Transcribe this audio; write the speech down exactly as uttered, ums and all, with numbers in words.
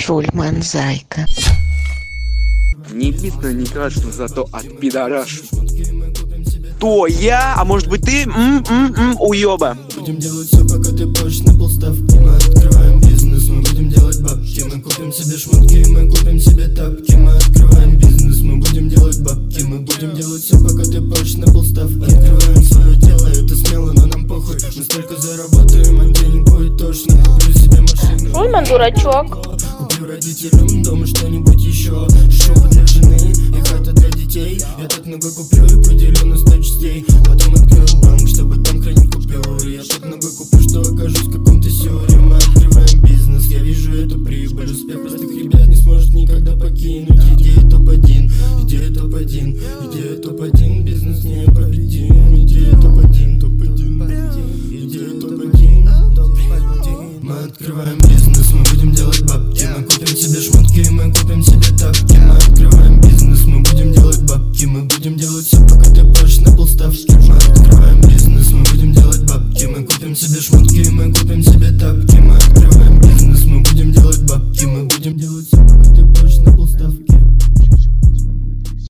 Шульман, зайка. Не видно, не крашено, зато от пидорашу. То я, а может быть ты, м-м-м, уёба. Будем делать все, пока ты позже на полставки. Мы открываем бизнес, мы будем делать бабки. Мы купим себе шмотки, мы купим себе тапки. Мы открываем бизнес, мы будем делать бабки. Мы будем делать все, пока ты позже на полставки. Открываем свое дело, это смело, но нам похуй. Мы столько заработаем, а денег будет точно. Куплю себе машину. Шульман дурачок. Куплю родителям дома что-нибудь еще. Шоу для жены и хата для детей. Я так много куплю и поделю на сто частей. Потом открою банк, чтобы там хранить купюры. Я так много куплю, что окажусь в каком-то сюре. Мы открываем бизнес, я вижу эту прибыль. Успех простых ребят не сможет никогда покинуть. Идея топ один, идея топ один.